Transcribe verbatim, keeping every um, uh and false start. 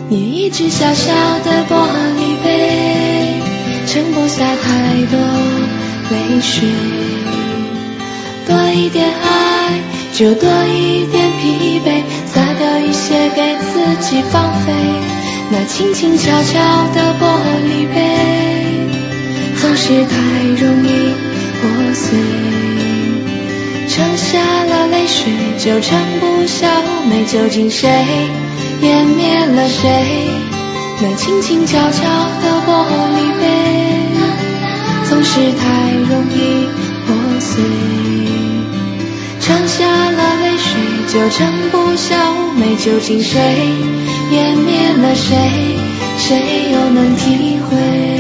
你一只小小的玻璃杯，盛不下太多泪水。多一点爱，就多一点疲惫，洒掉一些给自己放飞。那轻轻悄悄的玻璃杯，总是太容易破碎。盛下了泪水，就盛不下妩媚，究竟谁湮灭了谁？那轻轻悄悄的玻璃杯，总是太容易破碎。盛下了泪水，就盛不下妩媚，究竟谁湮灭了谁？谁又能体会？